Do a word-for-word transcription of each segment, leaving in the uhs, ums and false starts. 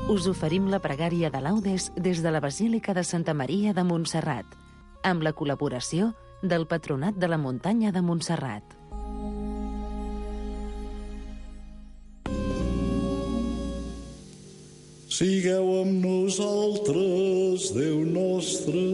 us oferim la pregària de laudes des de la Basílica de Santa Maria de Montserrat, amb la col·laboració del Patronat de la Muntanya de Montserrat. Sigueu amb nosaltres, Déu nostre.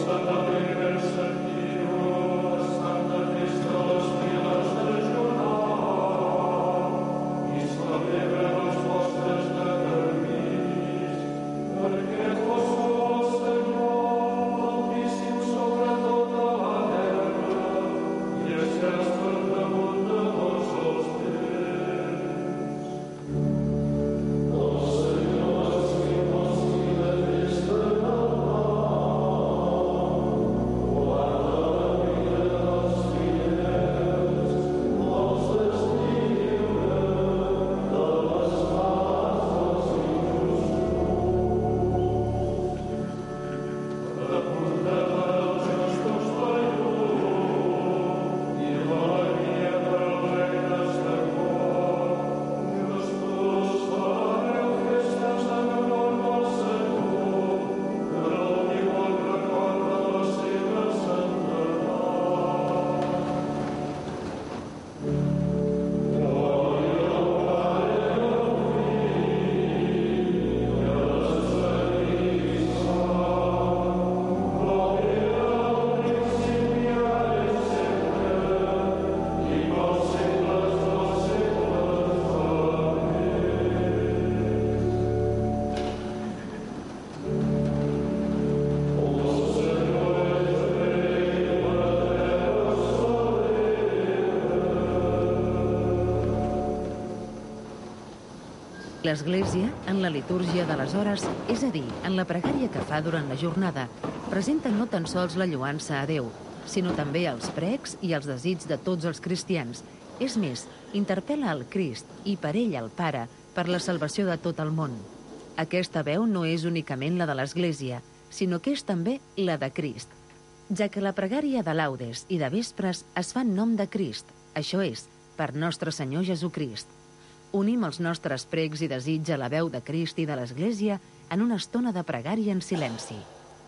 L'Església, en la litúrgia de les hores, és a dir, en la pregària que fa durant la jornada, presenta no tan sols la lloança a Déu, sinó també els precs i els desigs de tots els cristians. És més, interpel·la al Crist i per ell al Pare per la salvació de tot el món. Aquesta veu no és únicament la de l'Església, sinó que és també la de Crist, ja que la pregària de laudes i de vespres es fa en nom de Crist, això és, per nostre Senyor Jesucrist. Unim els nostres precs i desig a la veu de Crist i de l'Església en una estona de pregària en silenci.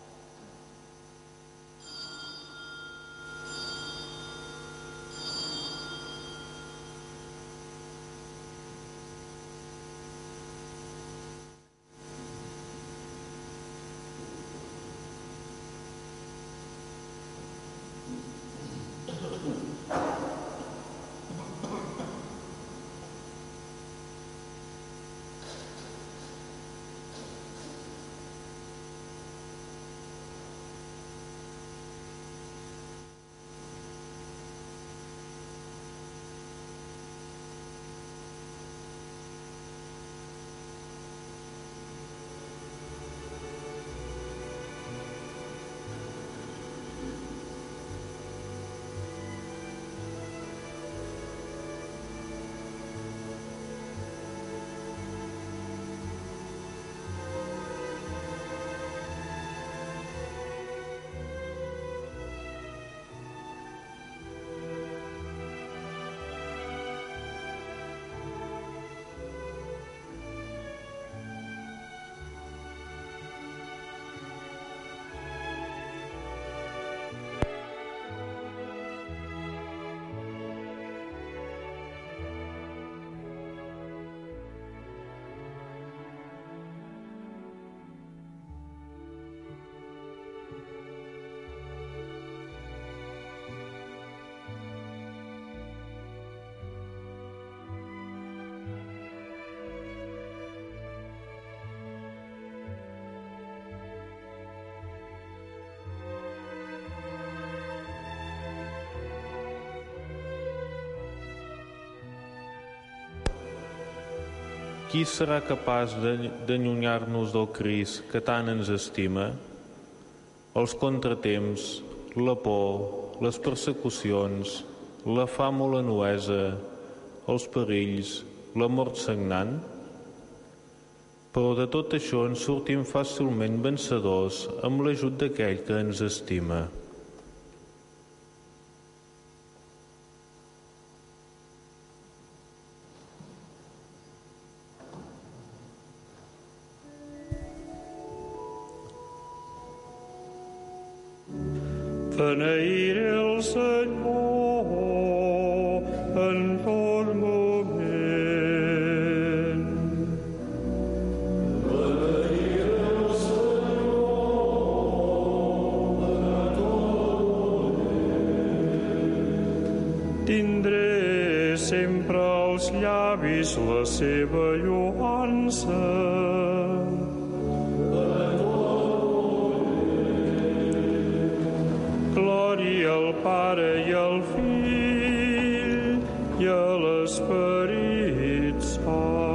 Qui serà capaç d'allunyar-nos del Crist que tant ens estima? Els contratemps, la por, les persecucions, la fam o la nuesa, els perills, la mort sagnant? Però de tot això en sortim fàcilment vencedors amb l'ajut d'aquell que ens estima. Beneiré el Senyor en tot moment. Beneiré el Senyor, beneiré Tindré sempre als llavis la seva lloança. Glòria al Pare i al Fill i a l'Esperit Sant.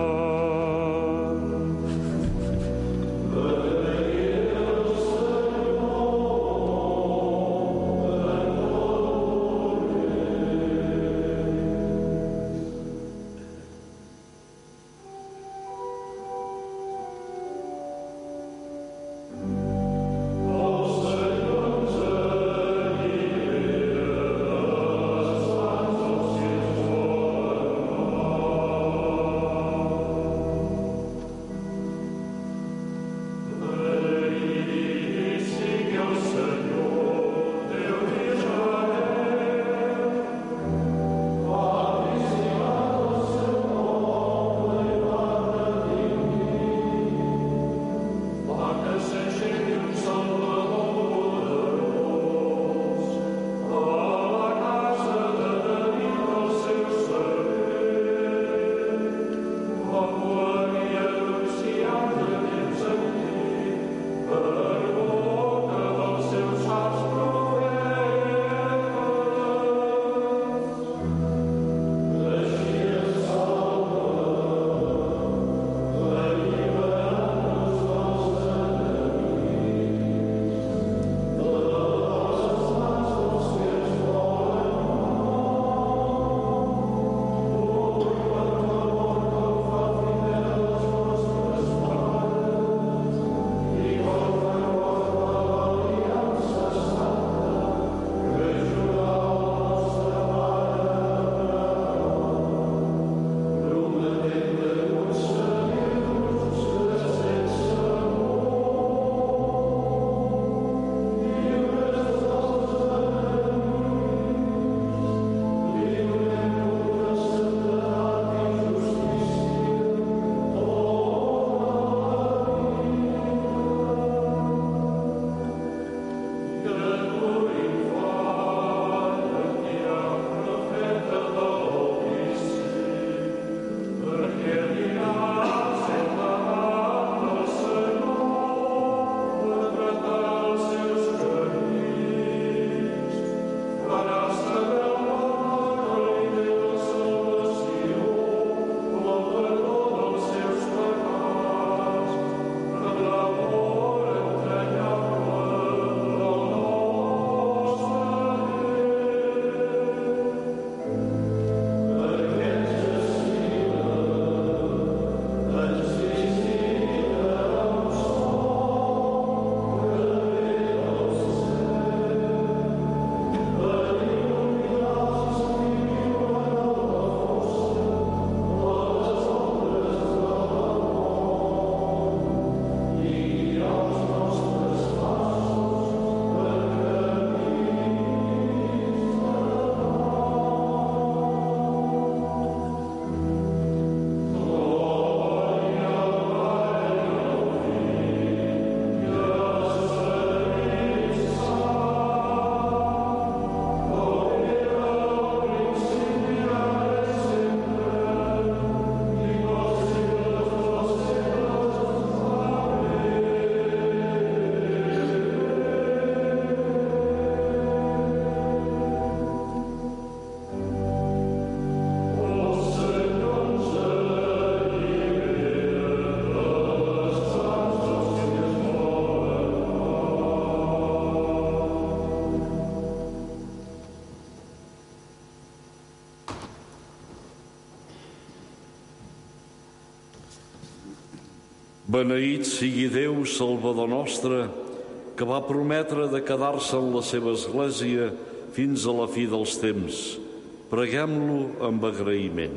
Beneït sigui Déu, Salvador nostre, que va prometre de quedar-se en la seva església fins a la fi dels temps. Preguem-lo amb agraïment.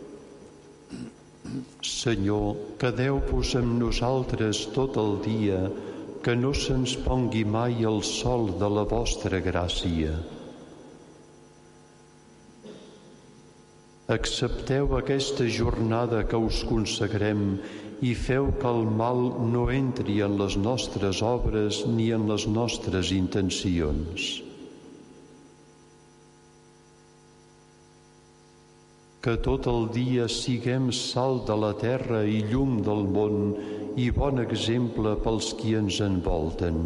Senyor, quedeu-vos amb nosaltres tot el dia, que no se'ns pongui mai el sol de la vostra gràcia. Accepteu aquesta jornada que us consagrem i feu que el mal no entri en les nostres obres ni en les nostres intencions. que tot el dia siguem sal de la terra i llum del món i bon exemple pels qui ens envolten.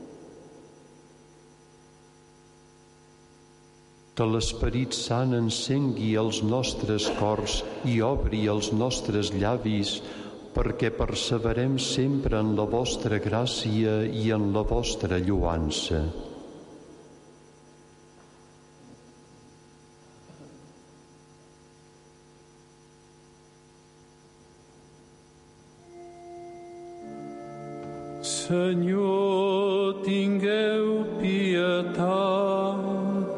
Que l'Esperit Sant encengui els nostres cors i obri els nostres llavis perquè perseverem sempre en la vostra gràcia i en la vostra lloança. Senyor, tingueu pietat.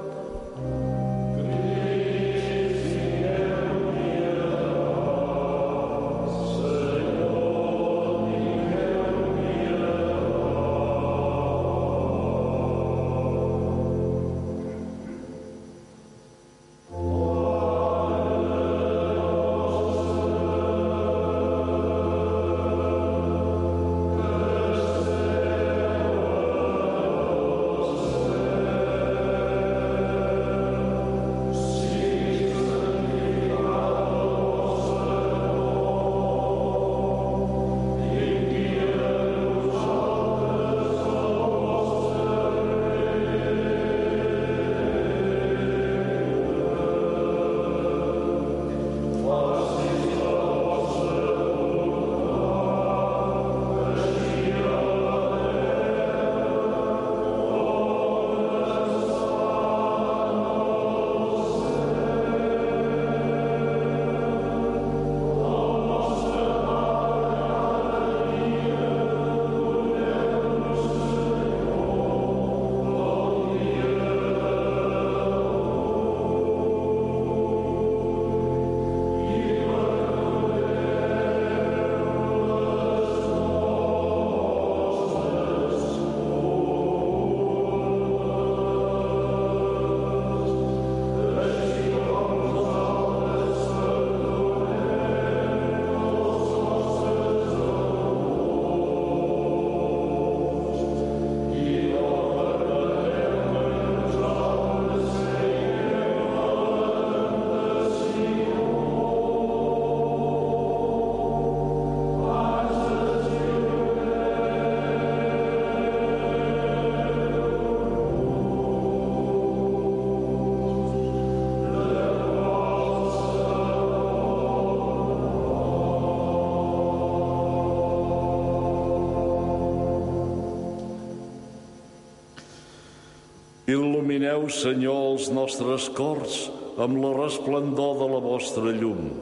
Il·lumineu, Senyor, els nostres cors amb la resplendor de la vostra llum,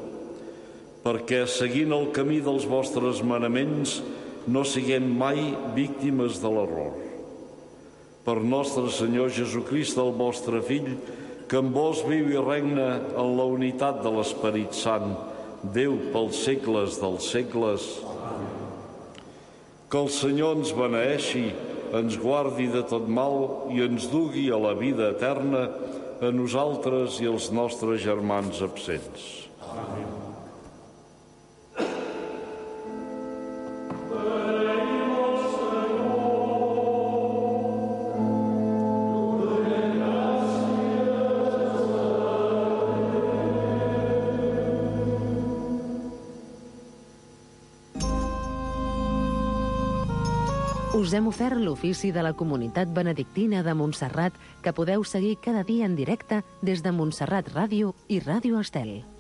perquè, seguint el camí dels vostres manaments, no siguem mai víctimes de l'error. Per nostre Senyor Jesucrist, el vostre Fill, que amb vos viu i regna en la unitat de l'Esperit Sant, Déu pels segles dels segles. Que el Senyor ens beneeixi, ens guardi de tot mal i ens dugui a la vida eterna, a nosaltres i als nostres germans absents. Amén. Us hem ofert l'ofici de la Comunitat Benedictina de Montserrat, que podeu seguir cada dia en directe des de Montserrat Ràdio i Ràdio Estel.